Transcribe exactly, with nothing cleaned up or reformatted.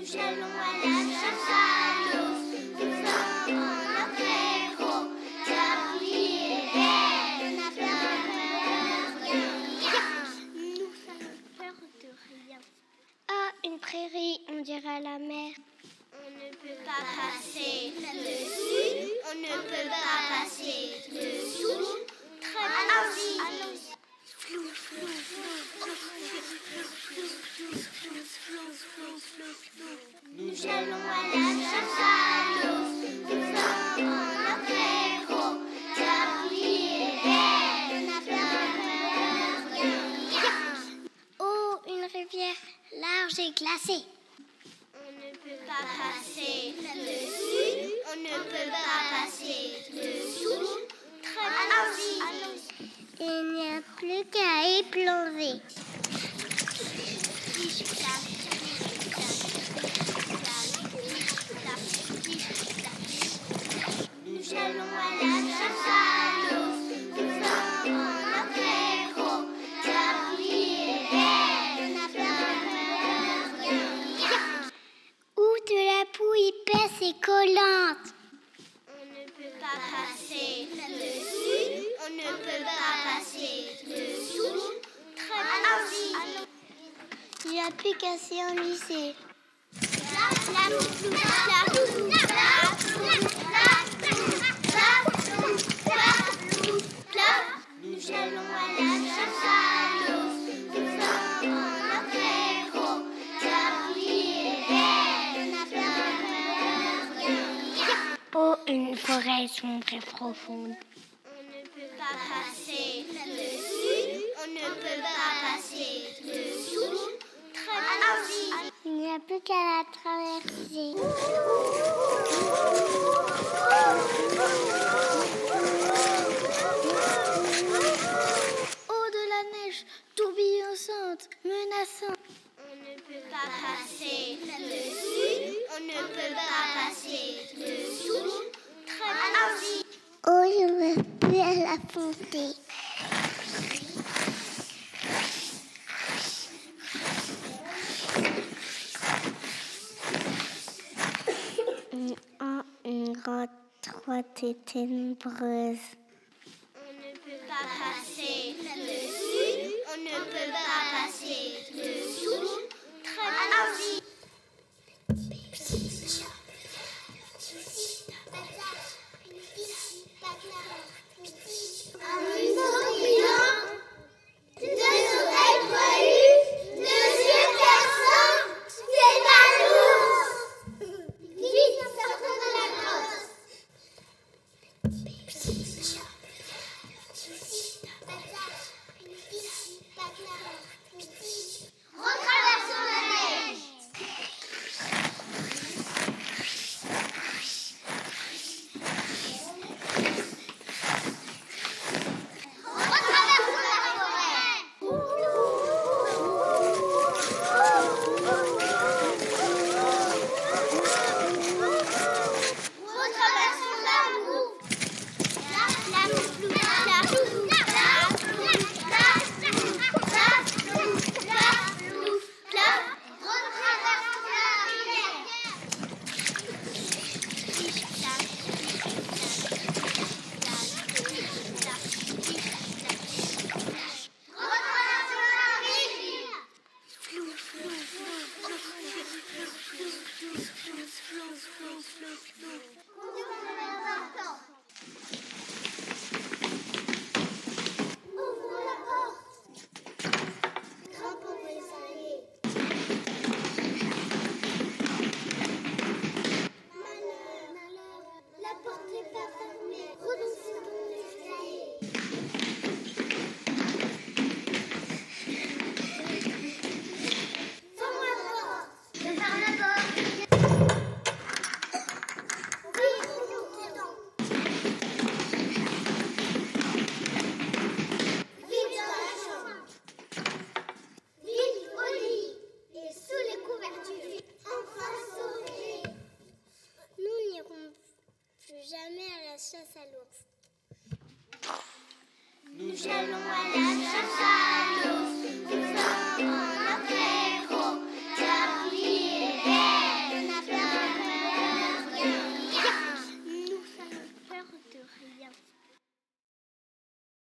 Nous allons à la chasse à l'ours, nous sommes en apéro. La vie est belle, on n'a peur de rien. Nous avons peur de rien. Ah, une prairie, on dirait la mer. On ne peut pas passer dessus, on ne peut pas passer dessous. Très bien. Allons-y. Flou, flou, flou, flou, nous allons à la chasse à l'ours, nous sommes en apéro. La vie est belle, on n'a peur de rien. Oh, une rivière large et glacée. On ne peut pas passer dessus, on ne peut pas passer dessous. Très bien. Allons-y. Il n'y a plus qu'à y plonger. Nous allons à la chasse à l'ours, nous sommes en apéro. La vie est belle, on n'a peur de rien. Ou de la boue épaisse et collante. On ne peut pas passer dessus, on ne peut pas passer dessous. Très bien. Il n'y a plus qu'à s'y enlisser. Nous allons à la chasse à l'ours, nous sommes en apéro. La vie est belle, on n'a peur de rien. Oh, une forêt sombre et profonde. On ne peut pas passer dessus, on ne peut pas passer dessous. Très bien. Il n'y a plus qu'à la traverser. Oh, de la neige tourbillonnante, menaçante. On ne peut pas passer dessus, on ne peut pas passer dessous. Très bien. Oh, je veux plus à la fontaine. En une grande grotte ténébreuse. On ne peut pas passer dessus, on ne peut pas passer dessous. Très bien. Chasse à l'ours. Nous allons à la chasse à